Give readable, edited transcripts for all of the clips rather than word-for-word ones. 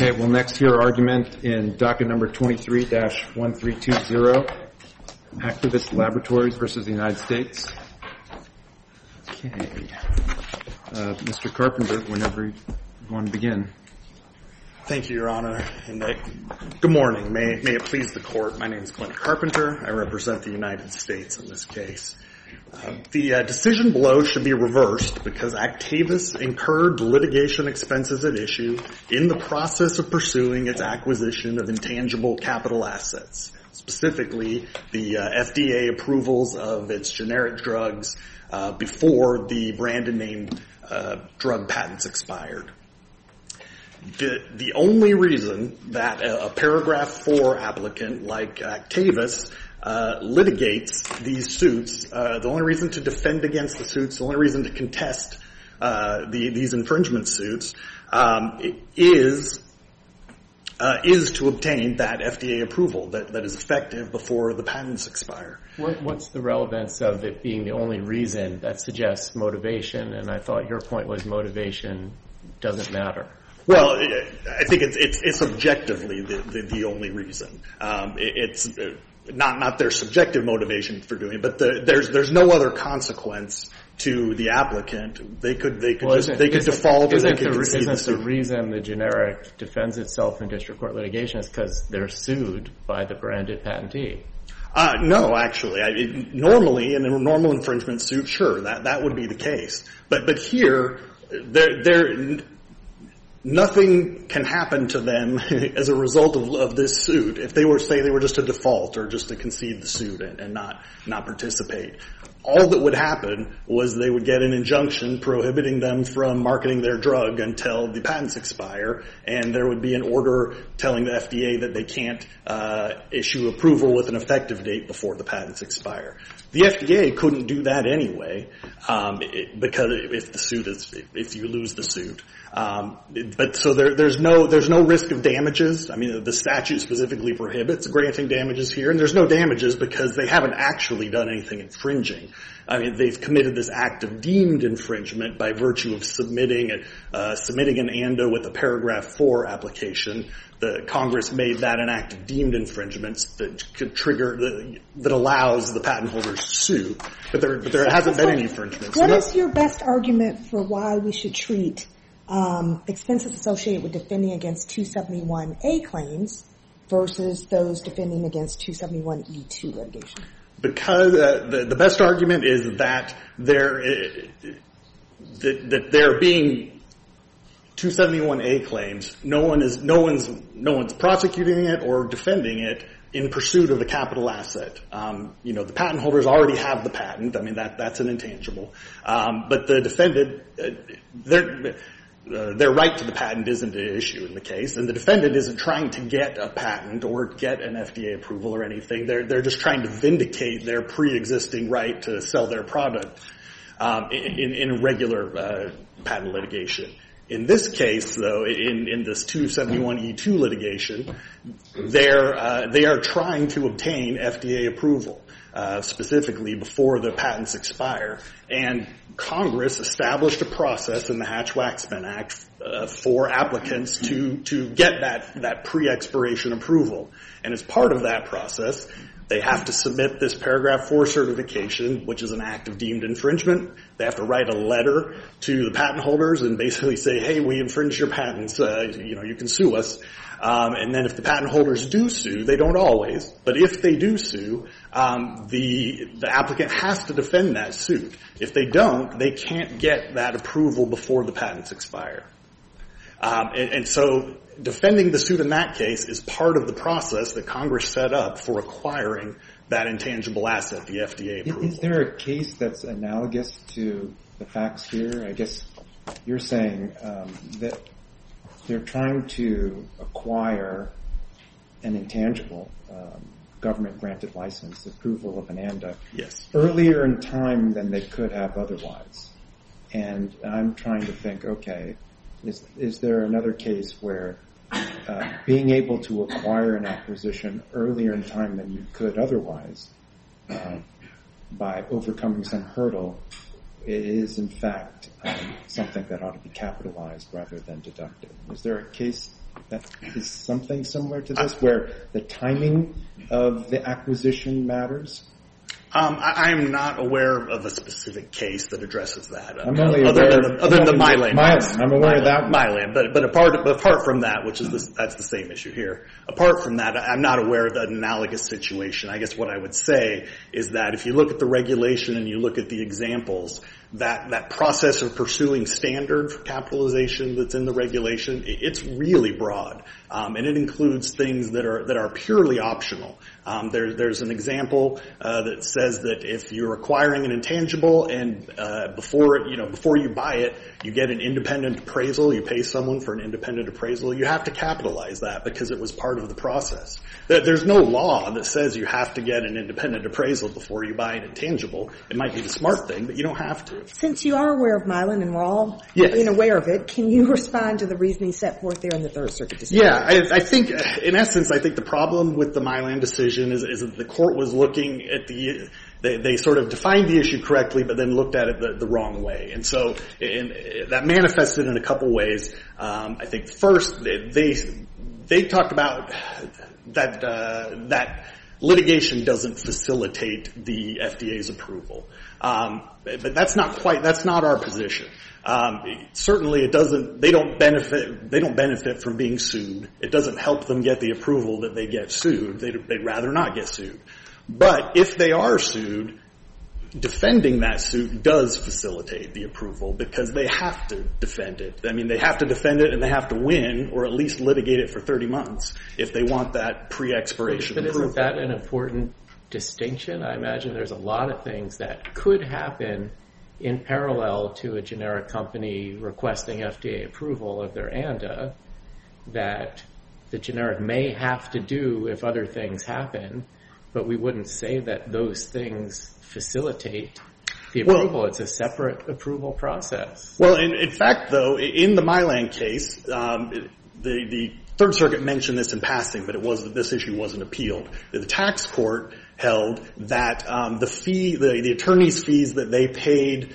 Okay, we'll next hear argument in docket number 23-1320, Activist Laboratories versus the United States. Okay. Mr. Carpenter, whenever you want to begin. Thank you, Your Honor. And good morning. May it please the Court. My name is Clint Carpenter. I represent the United States in this case. The decision below should be reversed because Actavis incurred litigation expenses at issue in the process of pursuing its acquisition of intangible capital assets, specifically the FDA approvals of its generic drugs before the branded name drug patents expired. The only reason that a paragraph 4 applicant like Actavis litigates these suits, the only reason to defend against the suits, the only reason to contest these infringement suits is to obtain that FDA approval that is effective before the patents expire. What's the relevance of it being the only reason that suggests motivation? And I thought your point was motivation doesn't matter. Well, I think it's objectively the only reason. It's not their subjective motivation for doing it, but there's no other consequence to the applicant. They could default or they could concede the suit. Isn't the reason the generic defends itself in district court litigation is because they're sued by the branded patentee? No, actually. Normally, in a normal infringement suit, sure, that would be the case. But here, nothing can happen to them as a result of this suit if they were just to default or just to concede the suit and not participate. All that would happen was they would get an injunction prohibiting them from marketing their drug until the patents expire, and there would be an order telling the FDA that they can't issue approval with an effective date before the patents expire. The FDA couldn't do that anyway, because if you lose the suit. But so there's no risk of damages. I mean, the statute specifically prohibits granting damages here, and there's no damages because they haven't actually done anything infringing. I mean, they've committed this act of deemed infringement by virtue of submitting an ANDA with a paragraph 4 application. The Congress made that an act of deemed infringements that could trigger that allows the patent holders to sue. But there hasn't been any infringements. What is your best argument for why we should treat expenses associated with defending against 271A claims versus those defending against 271E2 litigation? Because the best argument is that there being 271A claims, no one's prosecuting it or defending it in pursuit of a capital asset. The patent holders already have the patent. I mean, that's an intangible. But the defendant, their right to the patent isn't an issue in the case, and the defendant isn't trying to get a patent or get an FDA approval or anything. They're just trying to vindicate their pre-existing right to sell their product in regular patent litigation. In this case, though, in this 271E2 litigation, they are trying to obtain FDA approval, specifically before the patents expire. And Congress established a process in the Hatch-Waxman Act for applicants to get that pre-expiration approval. And as part of that process, they have to submit this paragraph 4 certification, which is an act of deemed infringement. They have to write a letter to the patent holders and basically say, hey, we infringed your patents. You can sue us. And then if the patent holders do sue, they don't always, but if they do sue, the applicant has to defend that suit. If they don't, they can't get that approval before the patents expire. And so defending the suit in that case is part of the process that Congress set up for acquiring that intangible asset, the FDA approval. Is there a case that's analogous to the facts here? I guess you're saying that they're trying to acquire an intangible government-granted license, approval of an ANDA, yes, earlier in time than they could have otherwise. And I'm trying to think, okay, is there another case where being able to acquire an acquisition earlier in time than you could otherwise by overcoming some hurdle is in fact something that ought to be capitalized rather than deducted? Is there a case that is something similar to this, where the timing of the acquisition matters? I'm not aware of a specific case that addresses that. I'm only other aware than the Mylan. I'm aware of that one. Mylan, but apart from that, which is that's the same issue here. Apart from that, I'm not aware of an analogous situation. I guess what I would say is that if you look at the regulation and you look at the examples, that process of pursuing standard for capitalization that's in the regulation, it's really broad, and it includes things that are purely optional. There's an example that says that if you're acquiring an intangible and before you buy it, you get an independent appraisal, you pay someone for an independent appraisal, you have to capitalize that because it was part of the process. There's no law that says you have to get an independent appraisal before you buy an intangible. It might be the smart thing, but you don't have to. Since you are aware of Mylan and we're all aware of it, can you respond to the reasoning set forth there in the Third Circuit decision? Yeah, I think, in essence, the problem with the Mylan decision is that the court was looking at they sort of defined the issue correctly, but then looked at it the wrong way. And so that manifested in a couple ways. I think first, they talked about that litigation doesn't facilitate the FDA's approval. But that's not our position. Certainly they don't benefit from being sued. It doesn't help them get the approval that they get sued. They'd rather not get sued. But if they are sued, defending that suit does facilitate the approval because they have to defend it. I mean, they have to defend it and they have to win or at least litigate it for 30 months if they want that pre-expiration approval. But isn't that an important distinction? I imagine there's a lot of things that could happen in parallel to a generic company requesting FDA approval of their ANDA that the generic may have to do if other things happen, but we wouldn't say that those things facilitate the approval. It's a separate approval process. Well, in fact, though, in the Mylan case, the Third Circuit mentioned this in passing, but this issue wasn't appealed. The tax court held that the attorney's fees that they paid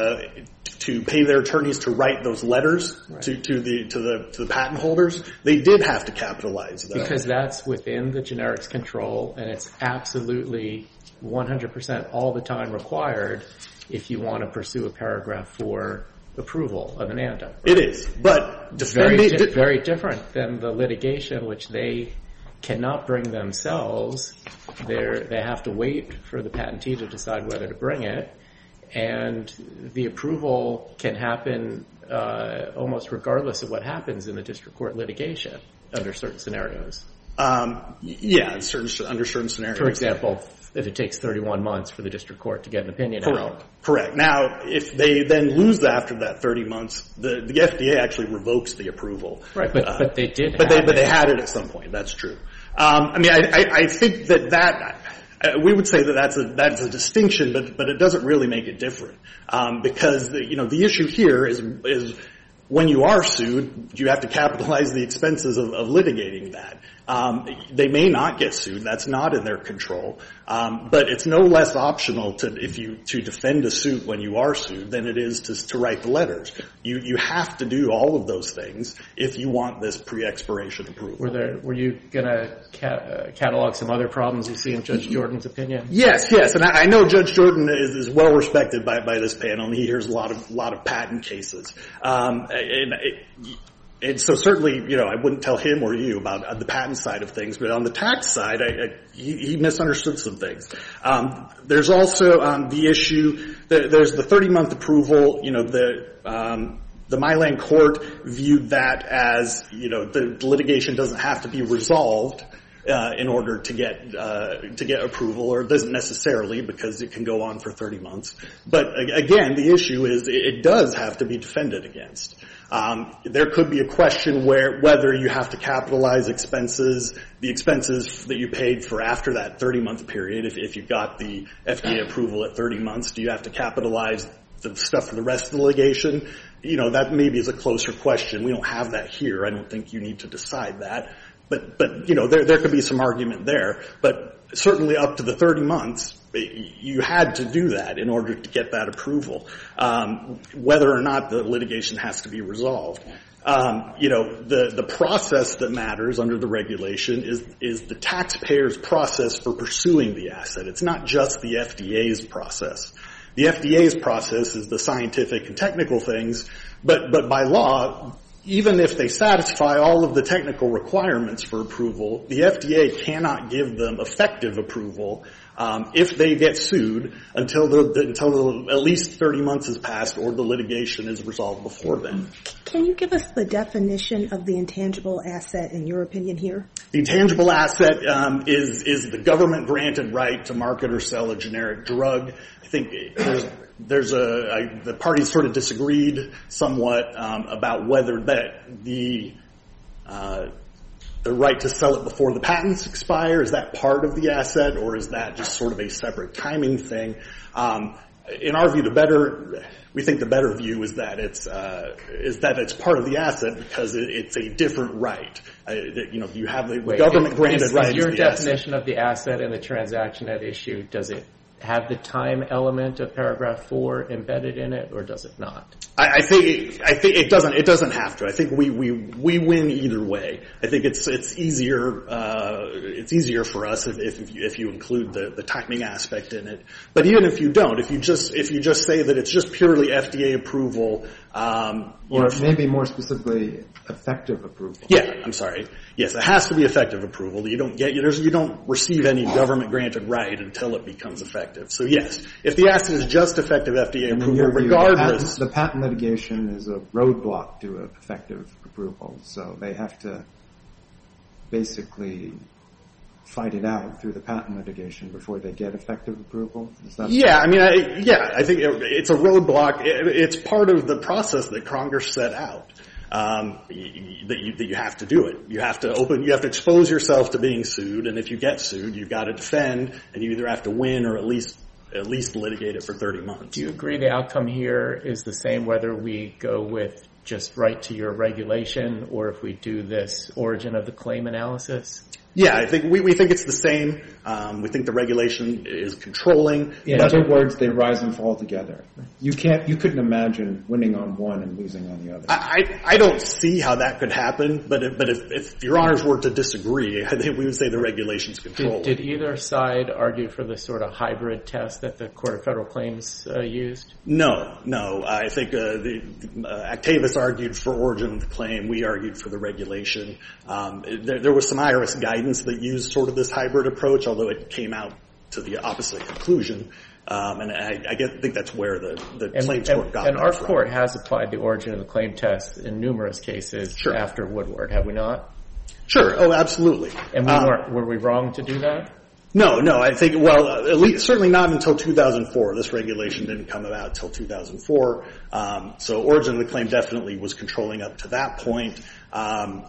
to pay their attorneys to write those letters to the patent holders, they did have to capitalize those. Because that's within the generic's control, and it's absolutely 100% all the time required if you want to pursue a paragraph 4 approval of an ANDA. Right? It is, but very different than the litigation, which they cannot bring themselves. They have to wait for the patentee to decide whether to bring it, and the approval can happen almost regardless of what happens in the district court litigation under certain scenarios. Yeah, under certain scenarios. For example, if it takes 31 months for the district court to get an opinion out. Correct. Now, if they then lose after that 30 months, the FDA actually revokes the approval. Right, but they did. But they had it at some point. That's true. I mean, I think that we would say that that's a distinction, but it doesn't really make it different because the issue here is when you are sued, you have to capitalize the expenses of litigating that. They may not get sued. That's not in their control. But it's no less optional to defend a suit when you are sued than it is to write the letters. You have to do all of those things if you want this pre-expiration approval. Were you going to catalog some other problems you see in Judge Jordan's opinion? Yes, and I know Judge Jordan is well respected by this panel, and he hears a lot of patent cases. And so certainly, I wouldn't tell him or you about the patent side of things, but on the tax side, he misunderstood some things. There's also the issue that there's the 30-month approval. The Mylan court viewed that as the litigation doesn't have to be resolved in order to get approval, or it doesn't necessarily because it can go on for 30 months. But again, the issue is it does have to be defended against. There could be a question whether you have to capitalize the expenses that you paid for after that 30-month period. If you got the FDA approval at 30 months, do you have to capitalize the stuff for the rest of the litigation? That maybe is a closer question. We don't have that here. I don't think you need to decide that. But there could be some argument there. But certainly up to the 30 months, you had to do that in order to get that approval, whether or not the litigation has to be resolved. The process that matters under the regulation is the taxpayer's process for pursuing the asset. It's not just the FDA's process. The FDA's process is the scientific and technical things, but by law, even if they satisfy all of the technical requirements for approval, the FDA cannot give them effective approval if they get sued until at least 30 months has passed or the litigation is resolved before then. Can you give us the definition of the intangible asset in your opinion here? The intangible asset is the government-granted right to market or sell a generic drug. I think the parties sort of disagreed somewhat about whether that the right to sell it before the patents expire, is that part of the asset, or is that just sort of a separate timing thing? In our view, we think the better view is that it's part of the asset because it's a different right. You have the government-granted right. Is your definition of the asset and the transaction at issue, does it have the time element of paragraph 4 embedded in it, or does it not? I think it doesn't. It doesn't have to. I think we win either way. I think it's easier. It's easier for us if you include the timing aspect in it. But even if you don't, if you just say that it's just purely FDA approval, or maybe more specifically, effective approval. Yeah, I'm sorry. Yes, it has to be effective approval. You don't receive any government granted right until it becomes effective. So yes, if the asset is just effective FDA approval, regardless, the patent litigation is a roadblock to effective approval. So they have to basically fight it out through the patent litigation before they get effective approval? Yeah, I think it's a roadblock. It's part of the process that Congress set out. That you have to do it. You have to expose yourself to being sued, and if you get sued, you've got to defend, and you either have to win or at least litigate it for 30 months. Do you agree the outcome here is the same whether we go with just right to your regulation or if we do this origin of the claim analysis? Yeah, I think we think it's the same. We think the regulation is controlling. In other words, they rise and fall together. You couldn't imagine winning on one and losing on the other. I don't see how that could happen, but if Your Honors were to disagree, I think we would say the regulation's controlling. Did either side argue for the sort of hybrid test that the Court of Federal Claims used? No. I think Actavis argued for origin of the claim. We argued for the regulation. There was some IRS guidance that used sort of this hybrid approach, although it came out to the opposite conclusion. And I think that's where the claims court got And our court has applied the origin of the claim test in numerous cases after Woodward, have we not? Sure. Oh, absolutely. And were we wrong to do that? No. I think, at least certainly not until 2004. This regulation didn't come about until 2004. So origin of the claim definitely was controlling up to that point. And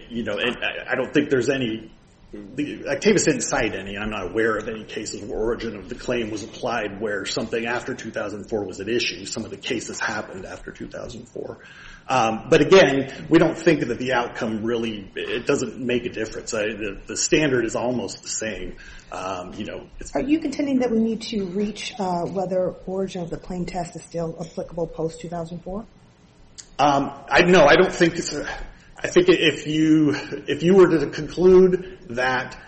I don't think there's any. Actavis didn't cite any, and I'm not aware of any cases where origin of the claim was applied where something after 2004 was at issue. Some of the cases happened after 2004. But again, we don't think that the outcome really, it doesn't make a difference. The standard is almost the same. Are you contending that we need to reach whether origin of the claim test is still applicable post-2004? No, I don't think it's I think if you were to conclude that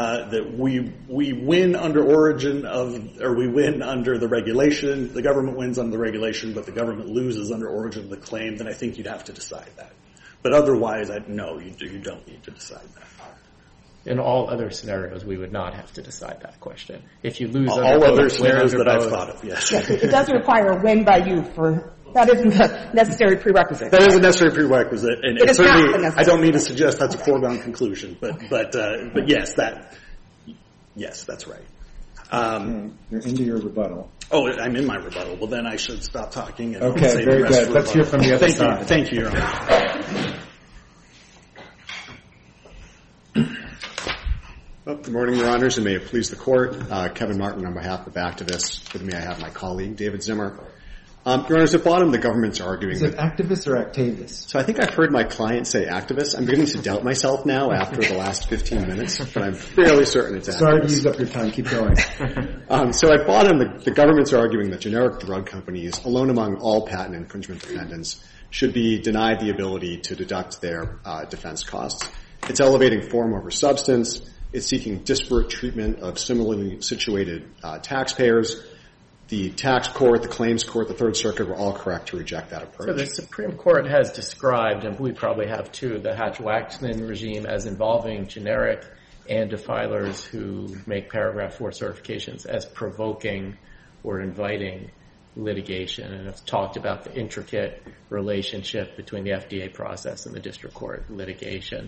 we win under origin or we win under the regulation, the government wins under the regulation, but the government loses under origin of the claim, then I think you'd have to decide that. But otherwise, no, you don't need to decide that. In all other scenarios, we would not have to decide that question. If you lose all other scenarios that I've thought of, yes. It doesn't require a win by you for. That isn't a necessary prerequisite. That is a necessary prerequisite, and it certainly, I don't mean to suggest that's a foregone conclusion, but yes, that's right. You're into your rebuttal. Oh, I'm in my rebuttal. Well, then I should stop talking. And okay, say very the rest good. Let's hear from the other side. Thank you, Your Honor. Well, good morning, Your Honors, and may it please the Court. Kevin Martin on behalf of Actavis. With me, I have my colleague, David Zimmer. Your Honors, at bottom, the government's arguing. Is it Actavis or Actavis? So I think I've heard my client say Actavis. I'm beginning to doubt myself now after the last 15 minutes, but I'm fairly certain it's Actavis. Sorry to use up your time. Keep going. So at bottom, the government's arguing that generic drug companies, alone among all patent infringement defendants, should be denied the ability to deduct their defense costs. It's elevating form over substance. It's seeking disparate treatment of similarly situated taxpayers. The tax court, the claims court, the Third Circuit were all correct to reject that approach. So the Supreme Court has described, and we probably have too, the Hatch-Waxman regime as involving generic ANDA filers who make Paragraph 4 certifications as provoking or inviting litigation, and have talked about the intricate relationship between the FDA process and the district court litigation.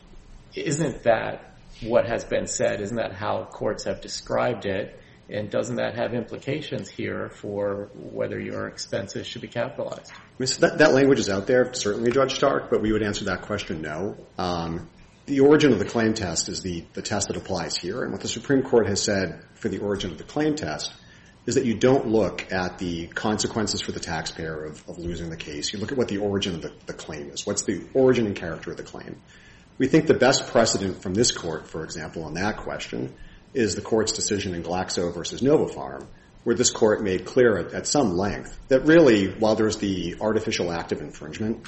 Isn't that what has been said? Isn't that how courts have described it? And doesn't that have implications here for whether your expenses should be capitalized? So that language is out there, certainly, Judge Stark, but we would answer that question no. The origin of the claim test is the test that applies here. And what the Supreme Court has said for the origin of the claim test is that you don't look at the consequences for the taxpayer of losing the case. You look at what the origin of the claim is. What's the origin and character of the claim? We think the best precedent from this court, for example, on that question is the court's decision in Glaxo versus Novofarm, where this court made clear at some length that really, while there's the artificial act of infringement,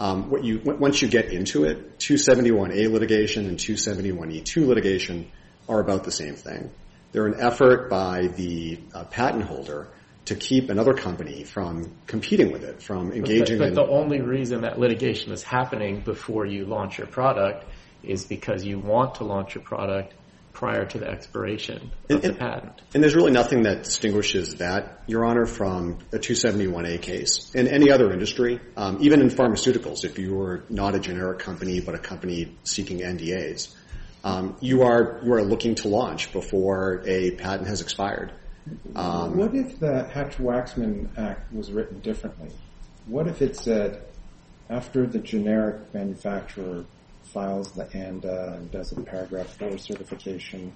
once you get into it, 271A litigation and 271E2 litigation are about the same thing. They're an effort by the patent holder to keep another company from competing with it, from engaging in... But the only reason that litigation is happening before you launch your product is because you want to launch your product prior to the expiration of the patent. And there's really nothing that distinguishes that, Your Honor, from a 271A case. In any other industry, even in pharmaceuticals, if you were not a generic company but a company seeking NDAs, you are looking to launch before a patent has expired. What if the Hatch-Waxman Act was written differently? What if it said, after the generic manufacturer files the ANDA and does a Paragraph 4 certification,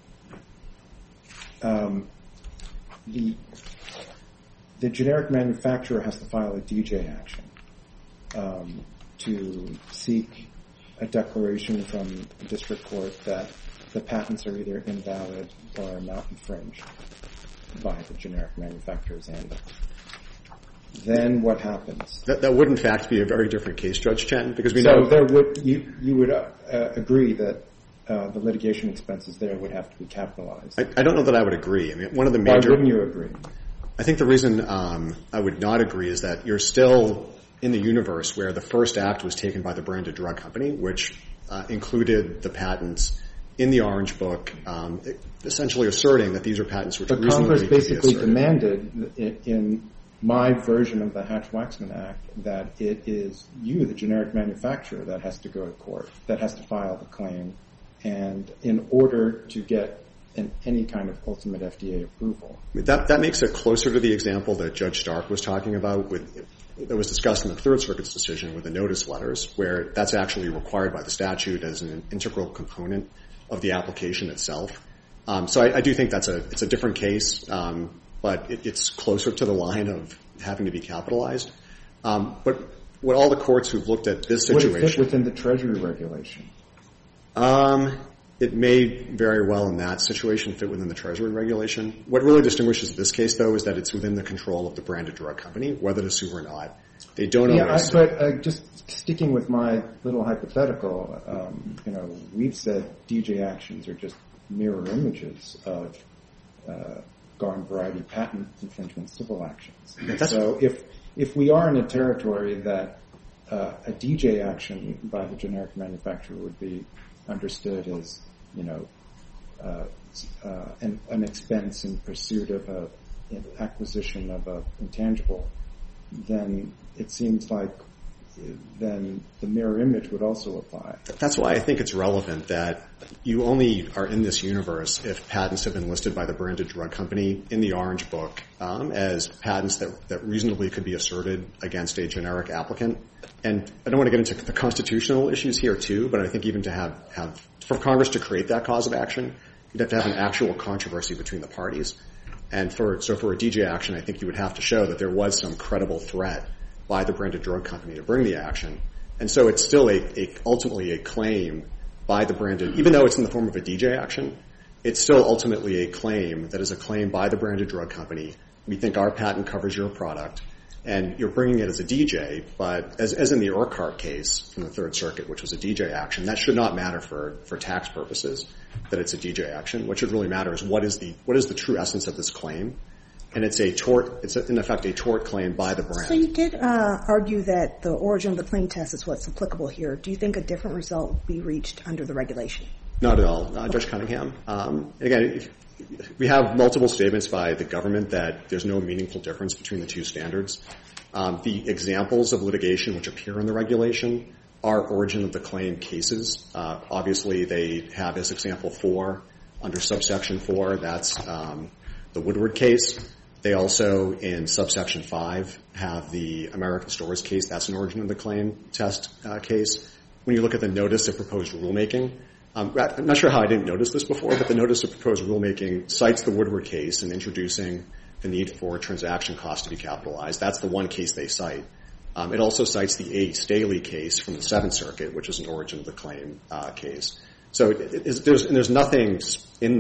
the generic manufacturer has to file a DJ action to seek a declaration from the district court that the patents are either invalid or are not infringed by the generic manufacturer's ANDA. Then what happens? That would, in fact, be a very different case, Judge Chen, because we know... So you would agree that the litigation expenses there would have to be capitalized? I don't know that I would agree. I mean, one of the major... Why wouldn't you agree? I think the reason I would not agree is that you're still in the universe where the first act was taken by the branded drug company, which included the patents in the Orange Book, essentially asserting that these are patents which reasonably Congress could be basically asserted. demanded in my version of the Hatch-Waxman Act that it is you, the generic manufacturer, that has to go to court, that has to file the claim, and in order to get any kind of ultimate FDA approval. That makes it closer to the example that Judge Stark was talking about that was discussed in the Third Circuit's decision with the notice letters, where that's actually required by the statute as an integral component of the application itself. So I do think it's a different case, but it's closer to the line of having to be capitalized. But what all the courts who've looked at this situation... Would it fit within the Treasury regulation? It may very well in that situation fit within the Treasury regulation. What really distinguishes this case, though, is that it's within the control of the branded drug company, whether to sue or not. They don't always... But just sticking with my little hypothetical, we've said DJ actions are just mirror images of garden variety patent infringement civil actions. So if we are in a territory that a DJ action by the generic manufacturer would be understood as, an expense in pursuit of an acquisition of an intangible, then it seems like then the mirror image would also apply. That's why I think it's relevant that you only are in this universe if patents have been listed by the branded drug company in the Orange Book as patents that reasonably could be asserted against a generic applicant. And I don't want to get into the constitutional issues here, too, but I think even to have for Congress to create that cause of action, you'd have to have an actual controversy between the parties. And for a DJ action, I think you would have to show that there was some credible threat by the branded drug company to bring the action. And so it's still ultimately a claim by the branded, even though it's in the form of a DJ action, it's still ultimately a claim that is a claim by the branded drug company. We think our patent covers your product. and you're bringing it as a DJ, but as in the Urquhart case from the Third Circuit, which was a DJ action, that should not matter for tax purposes, that it's a DJ action. What should really matter is what is the true essence of this claim, and it's in effect a tort claim by the brand. So you did argue that the origin of the claim test is what's applicable here. Do you think a different result would be reached under the regulation? Not at all, Judge Cunningham. Again, we have multiple statements by the government that there's no meaningful difference between the two standards. The examples of litigation which appear in the regulation are origin of the claim cases. Obviously, they have as example 4 under subsection 4. That's the Woodward case. They also, in subsection 5, have the American Stores case. That's an origin of the claim test case. When you look at the notice of proposed rulemaking, I'm not sure how I didn't notice this before, but the notice of proposed rulemaking cites the Woodward case in introducing the need for transaction costs to be capitalized. That's the one case they cite. It also cites the A. Staley case from the Seventh Circuit, which is an origin of the claim case. So there's nothing in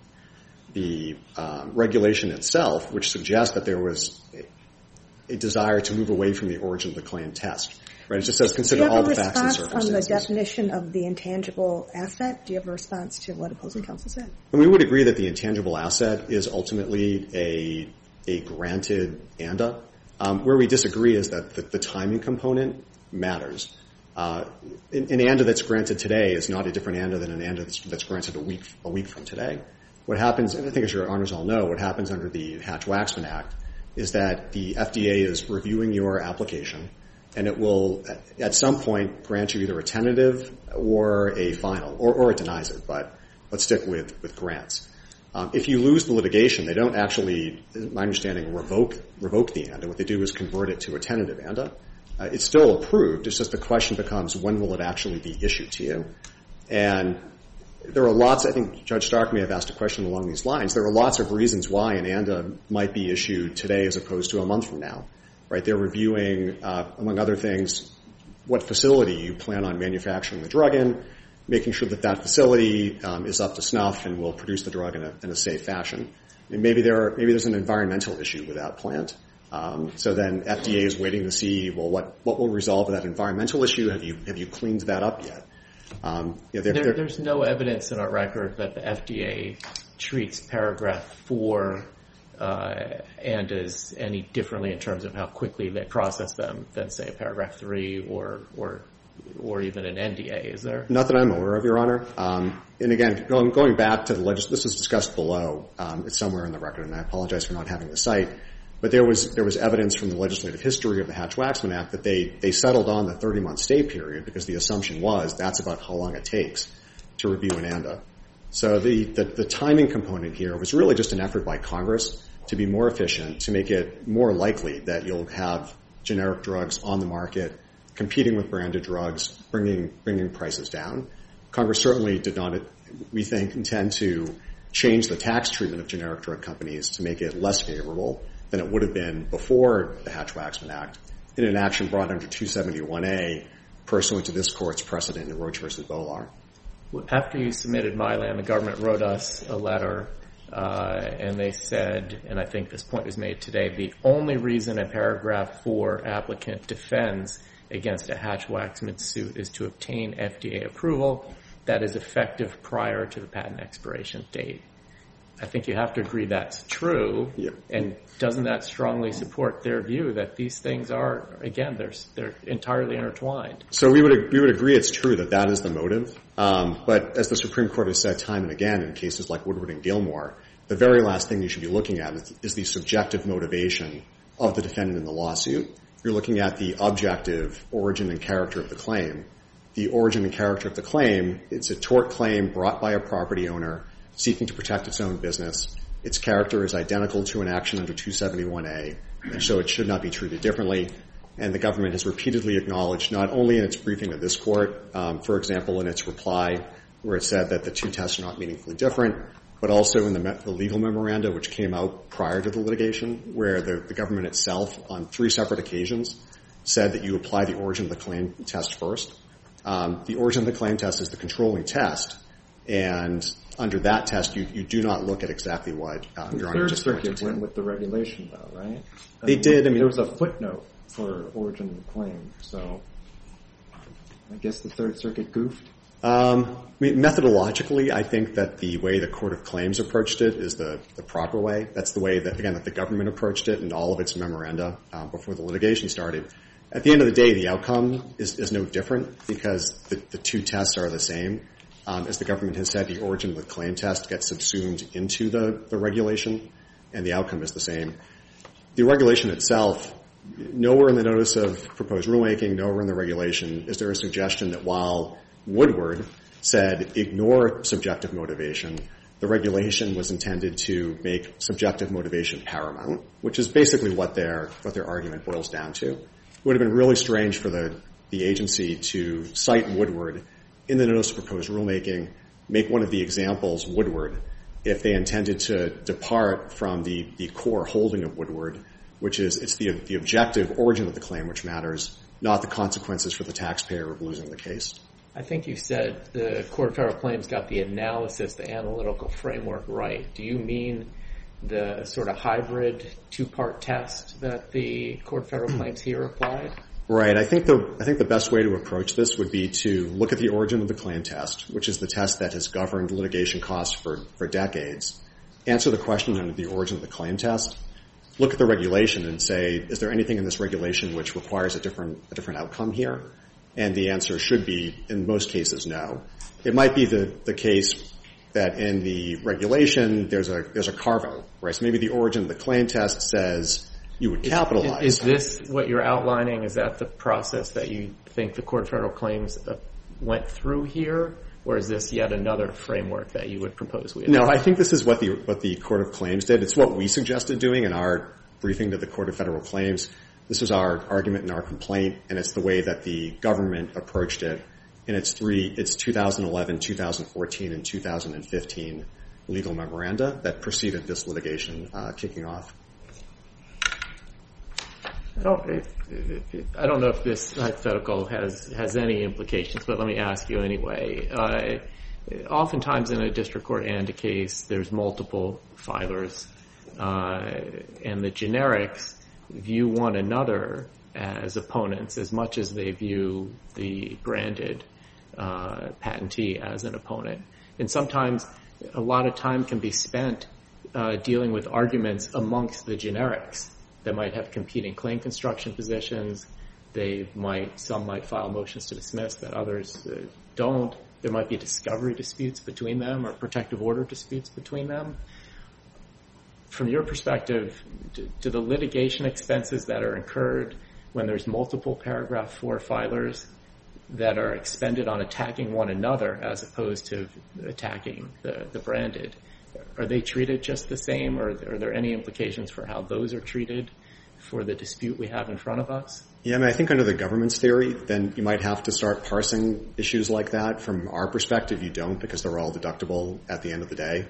the regulation itself which suggests that there was a desire to move away from the origin of the claim test. Right? It just says consider all the facts and circumstances. Do you have a response on the definition of the intangible asset? Do you have a response to what opposing counsel said? And we would agree that the intangible asset is ultimately a granted ANDA. Where we disagree is that the timing component matters. An ANDA that's granted today is not a different ANDA than an ANDA that's granted a week from today. What happens, and I think as your honors all know, what happens under the Hatch-Waxman Act is that the FDA is reviewing your application, and it will at some point grant you either a tentative or a final, or it denies it, but let's stick with grants. If you lose the litigation, they don't actually, my understanding, revoke the ANDA. What they do is convert it to a tentative ANDA. It's still approved. It's just the question becomes when will it actually be issued to you? And there are lots, I think Judge Stark may have asked a question along these lines. There are lots of reasons why an ANDA might be issued today as opposed to a month from now. Right? They're reviewing, among other things, what facility you plan on manufacturing the drug in, making sure that that facility is up to snuff and will produce the drug in a safe fashion. And maybe there's an environmental issue with that plant. So then FDA is waiting to see, well, what will resolve that environmental issue? Have you cleaned that up yet? There's no evidence in our record that the FDA treats paragraph 4 ANDAs any differently in terms of how quickly they process them than, say, paragraph 3 or even an NDA, is there? Not that I'm aware of, Your Honor. And again, going back to this was discussed below. It's somewhere in the record, and I apologize for not having the cite. But there was evidence from the legislative history of the Hatch-Waxman Act that they settled on the 30-month stay period because the assumption was that's about how long it takes to review an ANDA. So the timing component here was really just an effort by Congress to be more efficient, to make it more likely that you'll have generic drugs on the market competing with branded drugs, bringing prices down. Congress certainly did not, we think, intend to change the tax treatment of generic drug companies to make it less favorable than it would have been before the Hatch-Waxman Act in an action brought under 271A pursuant to this Court's precedent in Roach v. Bolar. After you submitted Mylan, the government wrote us a letter, and they said, and I think this point was made today, the only reason a paragraph 4 applicant defends against a Hatch-Waxman suit is to obtain FDA approval that is effective prior to the patent expiration date. I think you have to agree that's true. Yep. And doesn't that strongly support their view that these things are, again, they're entirely intertwined? So we would agree it's true that is the motive. But as the Supreme Court has said time and again in cases like Woodward and Gilmore, the very last thing you should be looking at is the subjective motivation of the defendant in the lawsuit. You're looking at the objective origin and character of the claim. The origin and character of the claim, it's a tort claim brought by a property owner seeking to protect its own business. Its character is identical to an action under 271A, and so it should not be treated differently. And the government has repeatedly acknowledged, not only in its briefing to this Court, for example, in its reply where it said that the two tests are not meaningfully different, but also in the legal memoranda which came out prior to the litigation where the government itself on 3 separate occasions said that you apply the origin of the claim test first. The origin of the claim test is the controlling test, And under that test, you do not look at exactly what Your Honor just pointed to. Third Circuit went with the regulation, though, right? They did. There was a footnote for origin of the claim, so I guess the Third Circuit goofed. Methodologically, I think that the way the Court of Claims approached it is the proper way. That's the way that, again, that the government approached it in all of its memoranda before the litigation started. At the end of the day, the outcome is no different because the two tests are the same. As the government has said, the origin of the claim test gets subsumed into the regulation, and the outcome is the same. The regulation itself, nowhere in the notice of proposed rulemaking, nowhere in the regulation is there a suggestion that while Woodward said ignore subjective motivation, the regulation was intended to make subjective motivation paramount, which is basically what their argument boils down to. It would have been really strange for the agency to cite Woodward in the notice of proposed rulemaking, make one of the examples Woodward, if they intended to depart from the core holding of Woodward, which is it's the objective origin of the claim which matters, not the consequences for the taxpayer of losing the case. I think you said the Court of Federal Claims got the analysis, the analytical framework right. Do you mean the sort of hybrid two-part test that the Court of Federal Claims here applied? Right. I think the best way to approach this would be to look at the origin of the claim test, which is the test that has governed litigation costs for decades. Answer the question under the origin of the claim test. Look at the regulation and say, is there anything in this regulation which requires a different outcome here? And the answer should be, in most cases, no. It might be the case that in the regulation there's a carve-out, right? So maybe the origin of the claim test says you would capitalize. Is this what you're outlining? Is that the process that you think the Court of Federal Claims went through here? Or is this yet another framework that you would propose we adopt? No, I think this is what the Court of Claims did. It's what we suggested doing in our briefing to the Court of Federal Claims. This was our argument in our complaint, and it's the way that the government approached it in its 2011, 2014, and 2015 legal memoranda that preceded this litigation kicking off. I don't know if this hypothetical has any implications, but let me ask you anyway. Oftentimes in a district court ANDA case, there's multiple filers, and the generics view one another as opponents as much as they view the branded patentee as an opponent. And sometimes a lot of time can be spent dealing with arguments amongst the generics that might have competing claim construction positions. Some might file motions to dismiss that others don't. There might be discovery disputes between them or protective order disputes between them. From your perspective, do the litigation expenses that are incurred when there's multiple paragraph 4 filers that are expended on attacking one another as opposed to attacking the branded, are they treated just the same, or are there any implications for how those are treated for the dispute we have in front of us? Yeah, I mean, I think under the government's theory, then you might have to start parsing issues like that. From our perspective, you don't, because they're all deductible at the end of the day.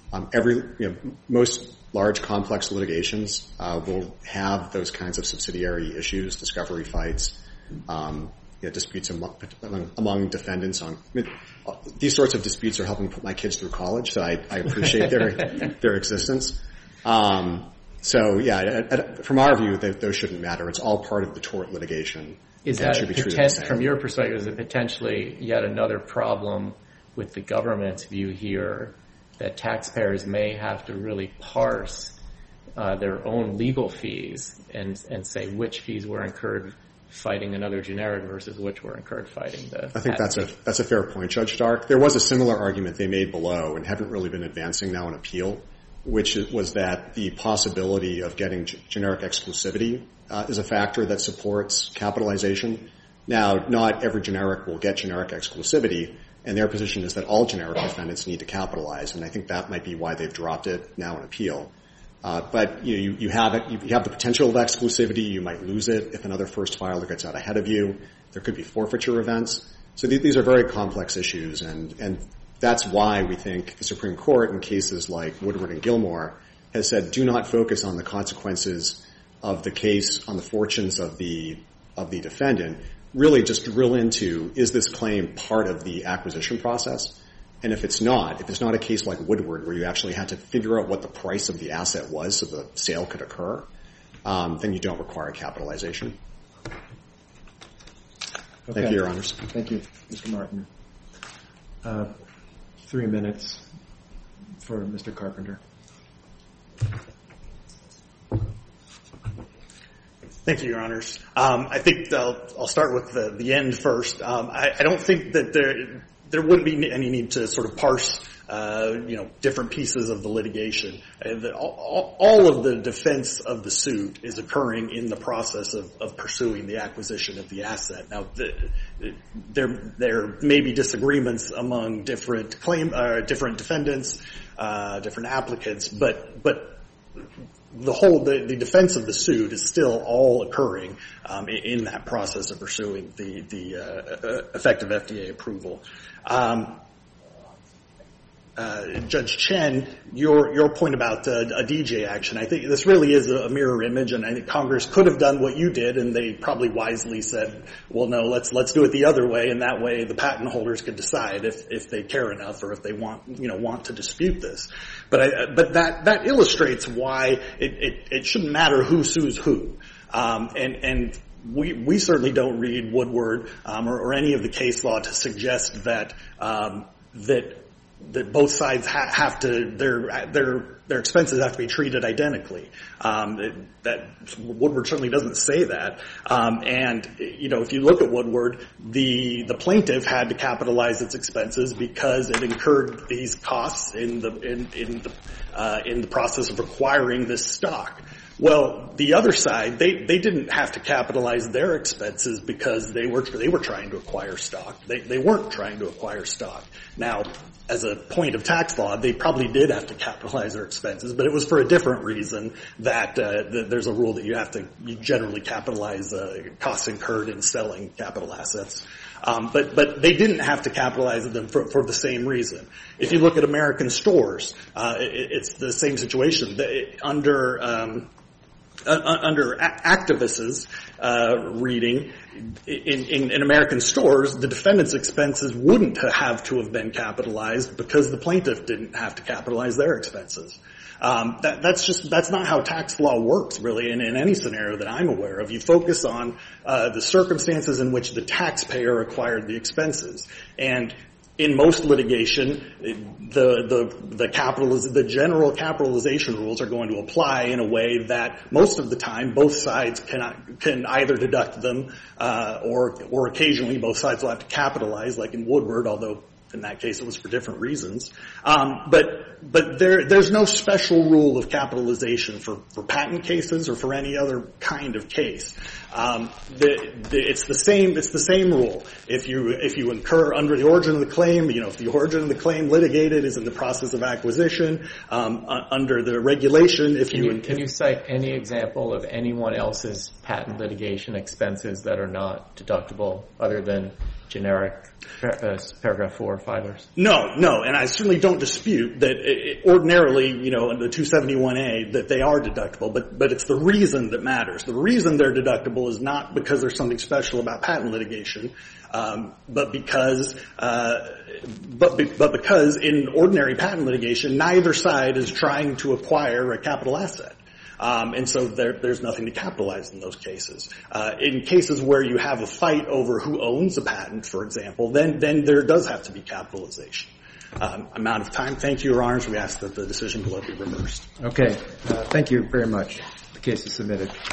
Most large, complex litigations will have those kinds of subsidiary issues, discovery fights, disputes among defendants. These sorts of disputes are helping put my kids through college, so I appreciate their existence. So, yeah, from our view, those shouldn't matter. It's all part of the tort litigation. Is that, from your perspective, is it potentially yet another problem with the government's view here that taxpayers may have to really parse their own legal fees and say which fees were incurred fighting another generic versus which were incurred fighting the I think that's a fair point, Judge Stark. There was a similar argument they made below and haven't really been advancing now in appeal, which was that the possibility of getting generic exclusivity is a factor that supports capitalization. Now, not every generic will get generic exclusivity, and their position is that all generic defendants need to capitalize, and I think that might be why they've dropped it now in appeal. But you have the potential of exclusivity. You might lose it if another first filer gets out ahead of you. There could be forfeiture events. So these are very complex issues, and that's why we think the Supreme Court, in cases like Woodward and Gilmore, has said do not focus on the consequences of the case, on the fortunes of the defendant. Really just drill into, is this claim part of the acquisition process? And if it's not a case like Woodward where you actually had to figure out what the price of the asset was so the sale could occur, then you don't require capitalization. Okay. Thank you, Your Honors. Thank you, Mr. Martin. 3 minutes for Mr. Carpenter. Thank you, Your Honors. I think I'll start with the end first. I don't think that there wouldn't be any need to sort of parse different pieces of the litigation. All of the defense of the suit is occurring in the process of pursuing the acquisition of the asset. Now, there may be disagreements among different defendants, different applicants, but the defense of the suit is still all occurring in that process of pursuing the effective FDA approval. Judge Chen, your point about a DJ action, I think this really is a mirror image, and I think Congress could have done what you did, and they probably wisely said, well, no, let's do it the other way, and that way the patent holders could decide if they care enough or if they want to dispute this. But that illustrates why it shouldn't matter who sues who. And we certainly don't read Woodward or any of the case law to suggest that both sides have to their expenses have to be treated identically. That Woodward certainly doesn't say that. And if you look at Woodward, the plaintiff had to capitalize its expenses because it incurred these costs in the process of acquiring this stock. Well, the other side, they didn't have to capitalize their expenses because they were trying to acquire stock. They weren't trying to acquire stock. Now, as a point of tax law, they probably did have to capitalize their expenses, but it was for a different reason that there's a rule that you generally capitalize costs incurred in selling capital assets. But they didn't have to capitalize them for the same reason. If you look at American Stores, it's the same situation. Under activists' reading, in American Stores, the defendant's expenses wouldn't have to have been capitalized because the plaintiff didn't have to capitalize their expenses. That's not how tax law works, really, in any scenario that I'm aware of. You focus on the circumstances in which the taxpayer acquired the expenses. And in most litigation, the general capitalization rules are going to apply in a way that most of the time both sides can either deduct them or occasionally both sides will have to capitalize, like in Woodward, although in that case it was for different reasons. But there's no special rule of capitalization for patent cases or for any other kind of case. It's the same rule. If you incur under the origin of the claim, if the origin of the claim litigated is in the process of acquisition, under the regulation, Can you cite any example of anyone else's patent litigation expenses that are not deductible other than generic paragraph 4 filers? No, and I certainly don't dispute that ordinarily, in the 271A, that they are deductible, but it's the reason that matters. The reason they're deductible is not because there's something special about patent litigation, but because in ordinary patent litigation, neither side is trying to acquire a capital asset. And so there's nothing to capitalize in those cases. In cases where you have a fight over who owns a patent, for example, then there does have to be capitalization. I'm out of time. Thank you, Your Honors. We ask that the decision below be reversed. Okay. Thank you very much. The case is submitted.